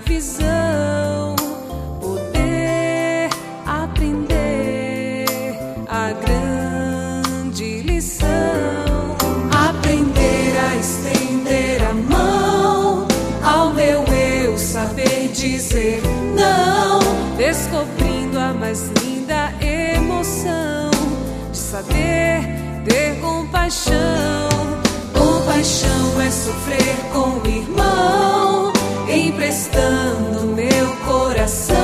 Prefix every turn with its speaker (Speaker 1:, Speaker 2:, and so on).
Speaker 1: visão, poder aprender a grande lição, aprender a estender a mão ao meu eu, saber dizer não, descobrindo a mais linda emoção de saber ter compaixão. Compaixão é sofrer com o irmão, emprestando meu coração.